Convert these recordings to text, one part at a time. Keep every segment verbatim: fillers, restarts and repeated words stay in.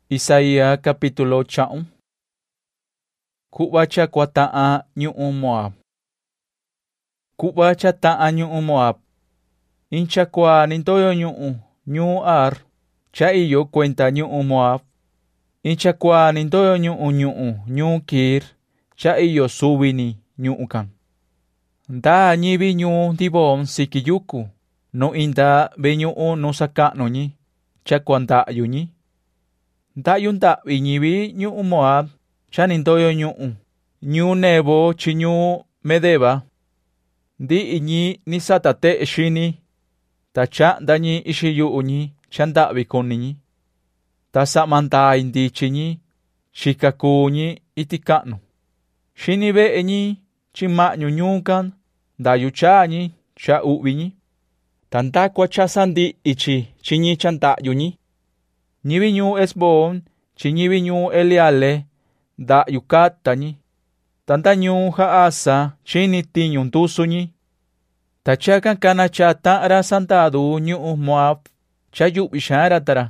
Isaías capítulo cha'un. Ku'va cha kuata'a ñu'u Moab. Ku'va cha ta'a ñu'u Moab. Incha kua nintoyo ñu'u ñuu Ar, cha iyo cuenta ñu'u Moab. Incha kua nintoyo ñu'u ñu'u ñuu Kir, cha iyo subini ñu'u kan. Nda ñivi ñuu Dibón sikiyuku, no inda be ñu'u nusaka'nu ñi, cha kuanda'yu ñi. Nda'yu nda'vi ñivi ñu'u Moab, cha nintoyo ñu'u ñuu Nebo chi ñuu Medeba. Ndi'i ñi nisatate'e xini, ta cha'nda ñi ixiyu'u ñi cha nda'vi kuni ñi. Ta sa'mandai ndichi ñi, xikakuu ñi iti ka'nu. Xini ve'e ñi chi ma'ñu ñuu kan, ndayu cha ñi cha u'vi ñi. Ta ndakua cha sandi'i chi chi ñi cha nda'yu ñi. Ñivi ñuu Esbón chi ñivi ñuu Eleale, nda'yu kata ñi. Ta nda ñuu Jaasa chini tiñu ndusu ñi. Ta chakan kana cha ta'ra sandadu ñu'u Moab, cha yu'vi xaara tara.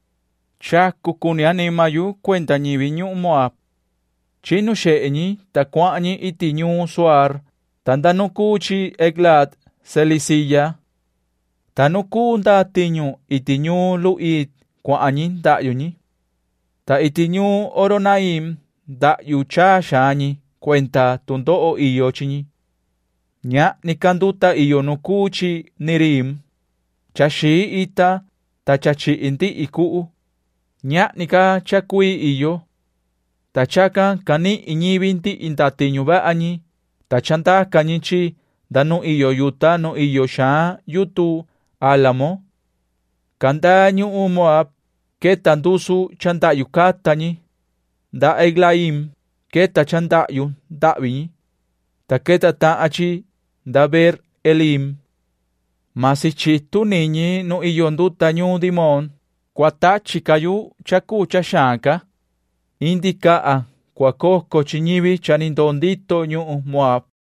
Chaku kuni animayu cuenta ñivi ñu'u Moab. Chinu xe'e ñi ta kua'an ñi iti ñuu Zoar, ta nda nukuu chi Eglat Selisiya. Ta nukuu nda tiñu iti ñuu Lu'id kua'an ñi nda'yu ñi. Ta iti ñuu Horonaim nda'yu cha xaa ñi cuenta tundo'o iyo chi ñi. Ña'ni kanduta iyo nukuu chi Nirim, cha xii ita ta cha chi'i ndi'i ku'u. Ña'ni ka cha kuii iyo. Ta chakan kani'i ñivi ndi'i nda tiñu va'a ñi, ta chandaka ñi chi nda nu iyo yuta nu iyo xaa yutu álamo. Kanda ñu'u Moab keta ndusu cha nda'yu kata ñi. Nda Eglaim keta cha nda'yu nda'vi ñi. Ta keta ta'a chi nda Ber Elim. Masi chitu niñi nu iyo nduta ñuu Dimón, kuatachi kayu cha kuu cha xaanka. Indi ka'a kuakoko chi ñivi cha nindoo ndito ñu'u Moab.